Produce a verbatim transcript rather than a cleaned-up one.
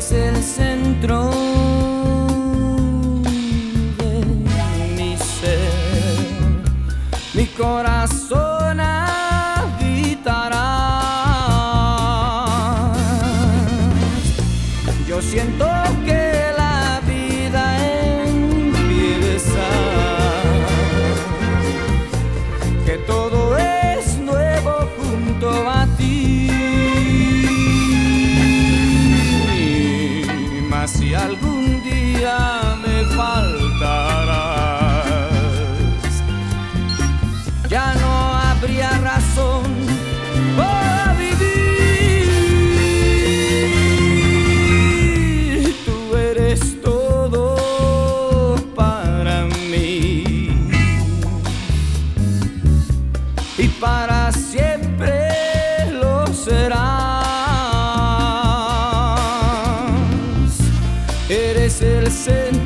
eres el centro de mi ser, mi corazón habitará. Yo siento que la vida empieza, que todo es nuevo junto a ti. Mas si algún día me faltarás, ya no habría razón para vivir. Tú eres todo para mí y para siempre lo serás. Eres el centro